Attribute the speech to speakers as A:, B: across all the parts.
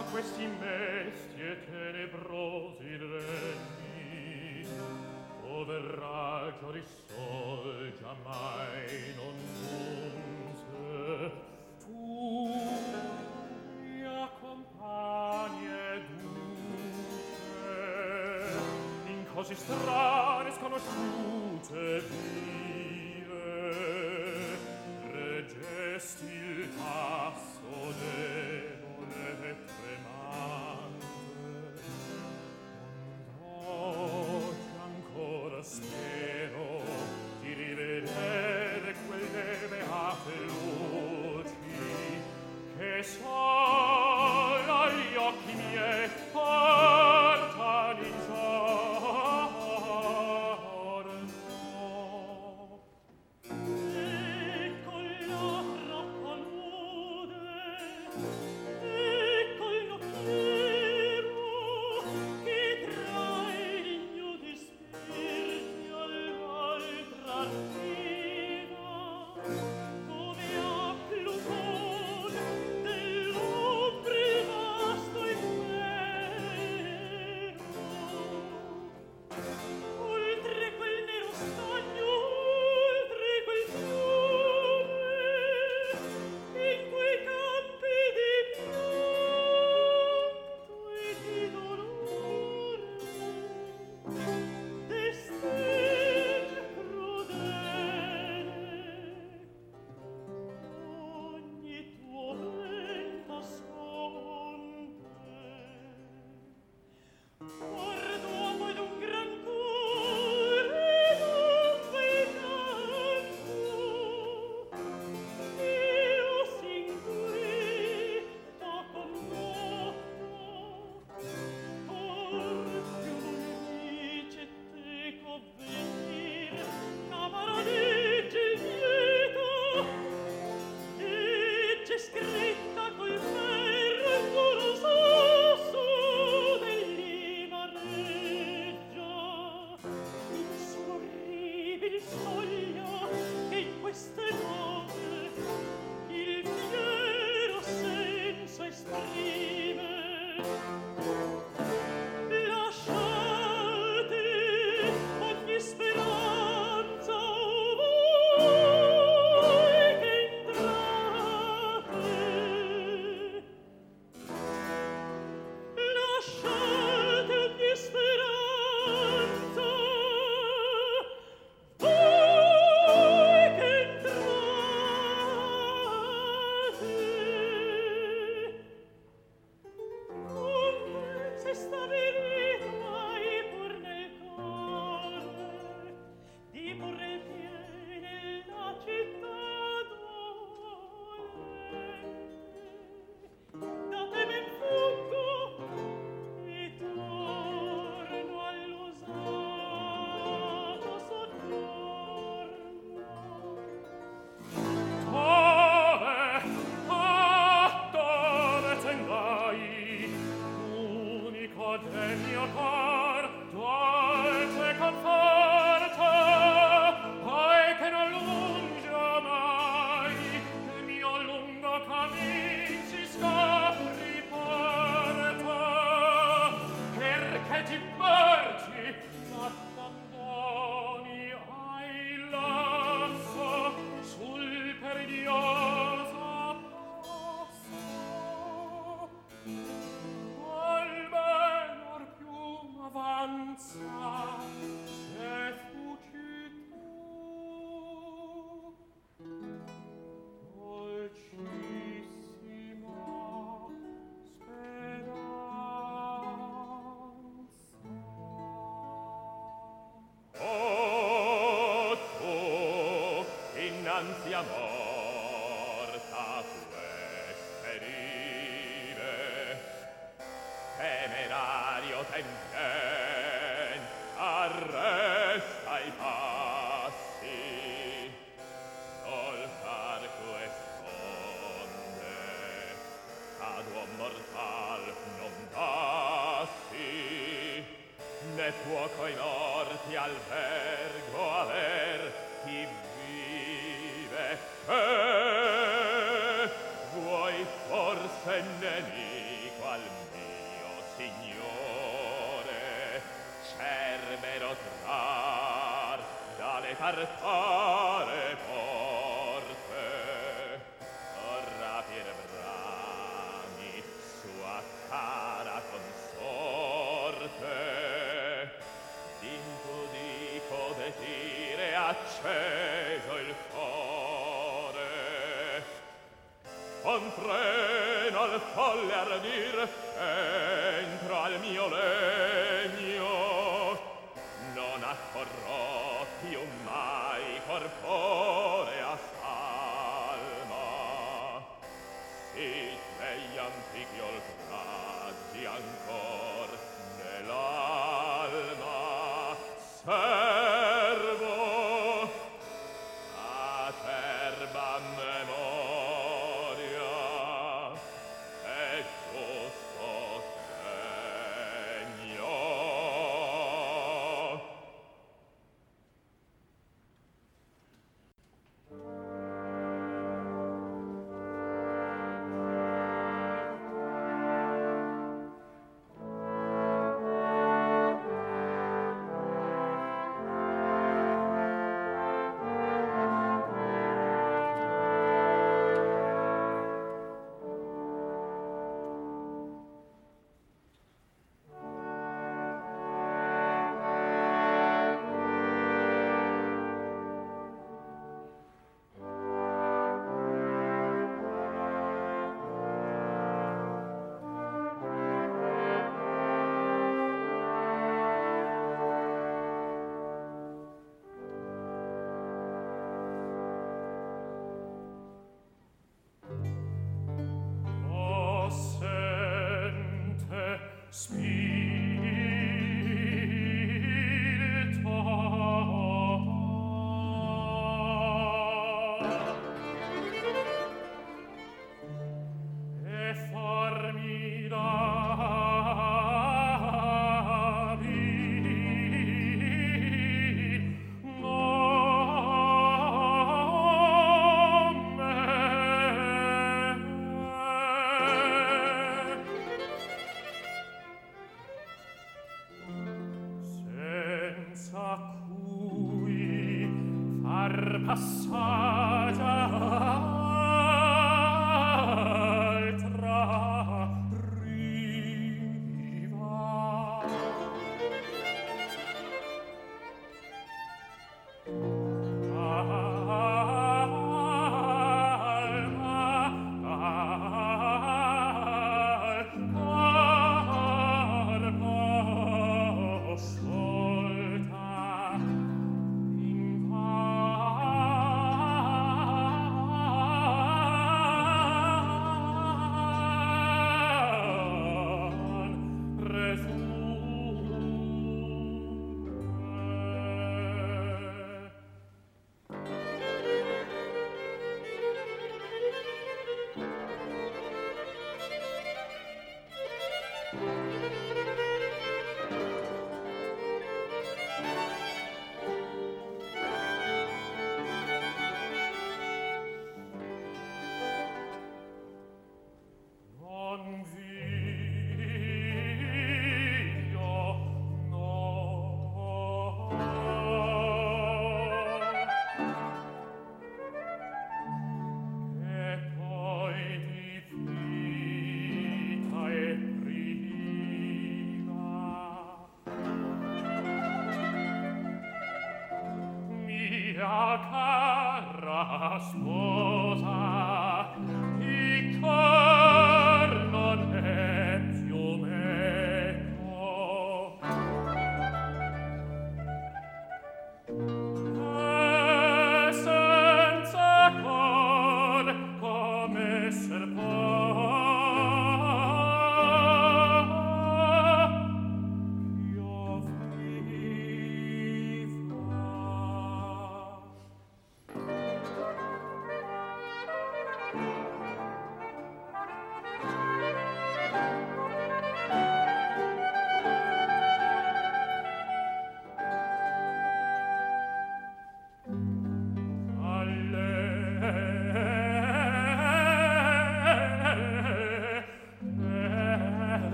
A: questi bestie tenebrosi regni, dove raggio di sol giammai non giunse, tu mia compagna duce, in così strane sconosciute vive, reggesti il passo debole e tremante. Oggi ancora spero di rivedere quelle beate luci che solo agli occhi miei portano in giorno.
B: Ecco la rocca nude, ecco il nocchiero che trae l'ignudi spiriti all'altra riva, dove a Pluton dell'ombre vasto impero. Oltre quel nero stagno, oltre quel fiume, in quei campi di pianto e di dolore, destin crudele, ogni tuo vento asconde. Guardo poi d'un gran cuore d'un bel canto, io sin qui t'ho condotto, or più non dice teco venir, camaradeggia il lieto, legge scritta col ferro il duro sasso dell'Ivareggia, inscorribil soglia che in queste note il fiero senso esprime. Lasciate ogni speranza, voi che entrate. Lasciate ogni speranza, voi che entrate. Come se stabilito mai pur nel cuore di porre il piede nella città dolente, da te ben fuggo e torno all'usato soggiorno.
A: Dove tendai unico del mio cor dolce conforto, poi che non lunge mai il mio lungo cammin si scopri porta, perché ti porgi l'abbandoni ai lasso sul peridioso passo. Almeno più avanza se fuggi tu, dolcissima speranza. Oh, tu, innanzi a morta queste rive, temerario tempen, arresta i passi, sol carco esponde, ad uom mortal non dassi, né può coi morti albergo aver chi vive. Vuoi forse nemico al mio signore cerbero trar dalle tartare porte rapir brami sua cara consorte d'impudico desire acceso il core con freno al folle ardir entro al mio legno non accorrò più mai corporea salma si degli antichi oltraggi ancor nell'alma servo acerba memoria e giusto segno. Cara sposa, il cor non è più meco. E senza cor come esser può? Piovviva.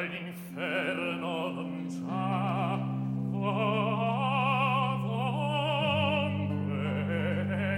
A: all'inferno non già ovunque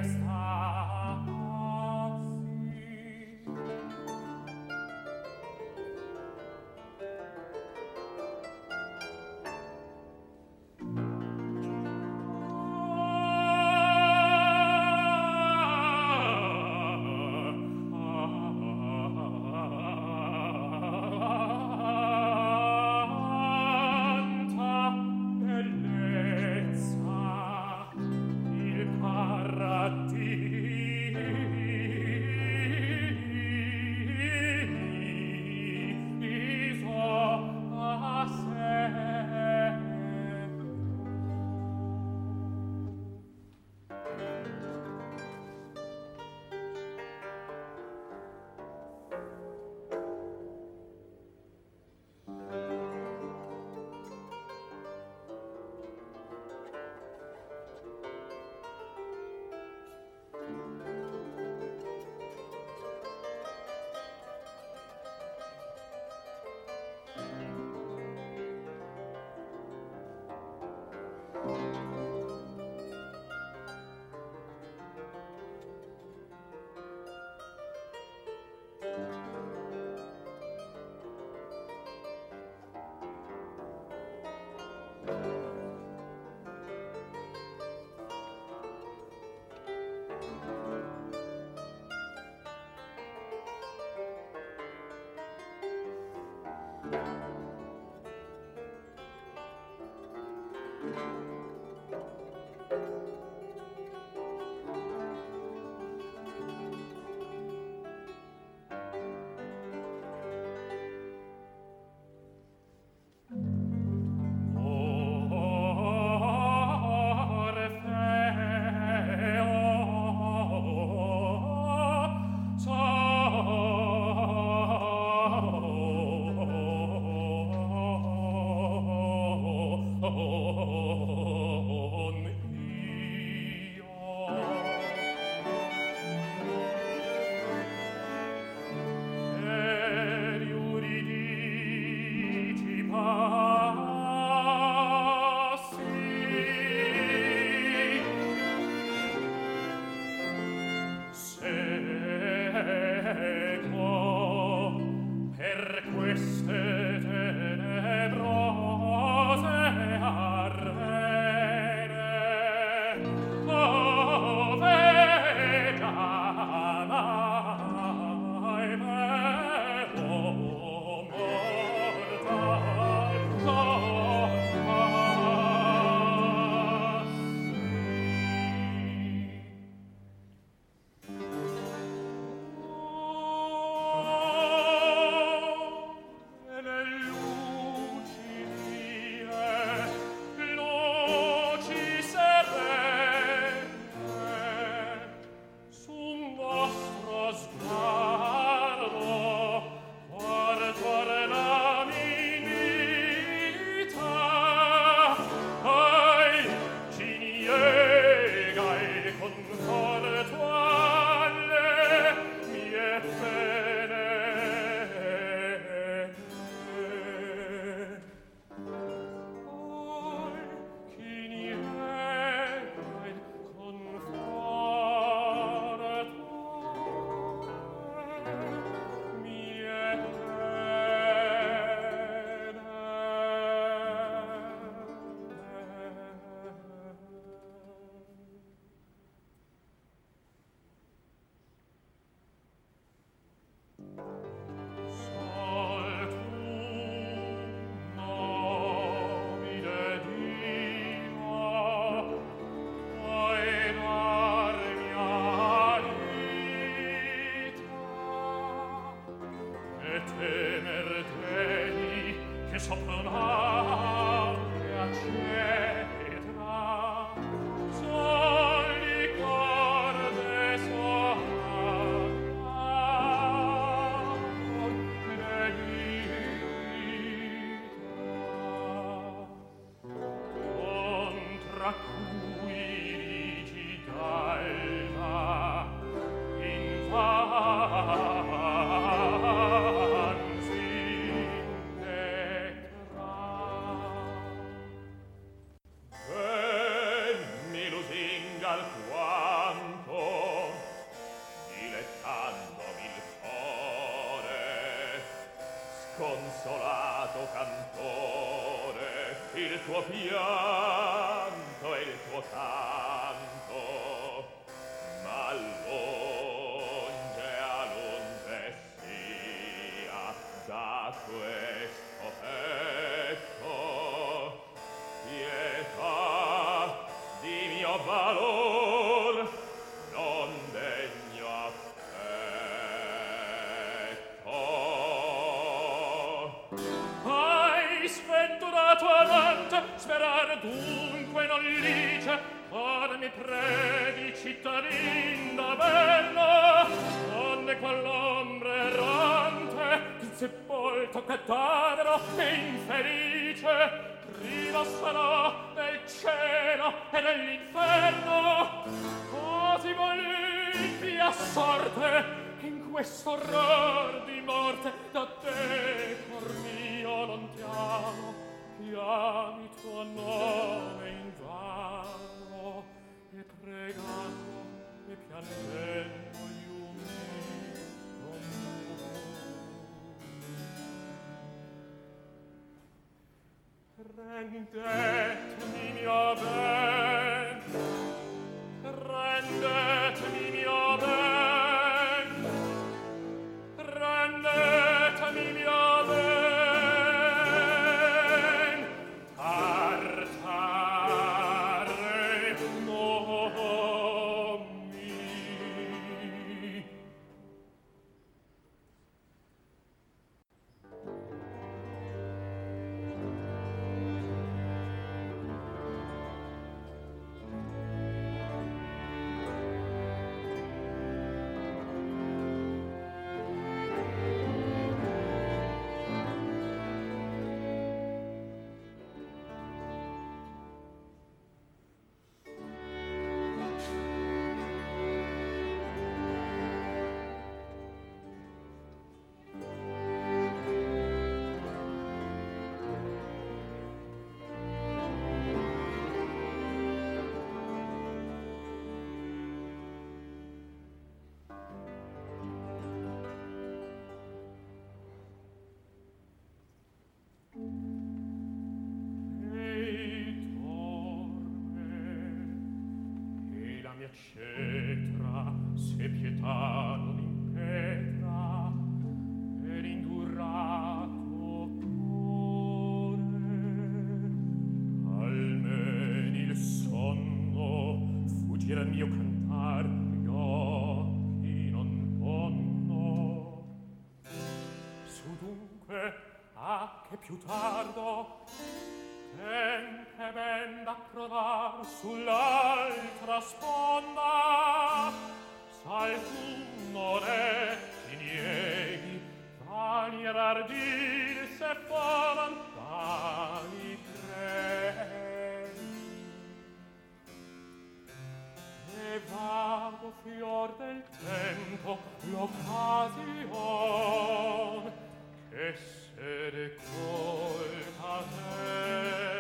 A: consolato cantore, il tuo pianto e il tuo canto, ma lunge a lunge sia da questo petto, pietà di mio valor non degno affetto.
B: Hai sventurato amante, sperare dunque non lice, ora mi preghi cittadin da bella, onde quell'ombre errante, il sepolto cadavero e infelice, privo sarà del cielo e dell'inferno, così volpi a sorte, in questo orror di morte da te, cor mio lontano, chiami tuo nome invano, e pregando e piangendo gli umili rendetemi mio ben, rendetemi mio ben, rendetemi mio ben, tartare nomi. Cetra, se pietà non impetra, e l'indurrato cuore, almen il sonno, fuggire al mio cantar, gli occhi non ponno. Su dunque, che più tardo, tempe ben d'approdar sull'altra sponda, s'al tu non è ti nieghi, vani ed ardiri se foran vani credi. E vago fior del tempo l'occasion che se decolta te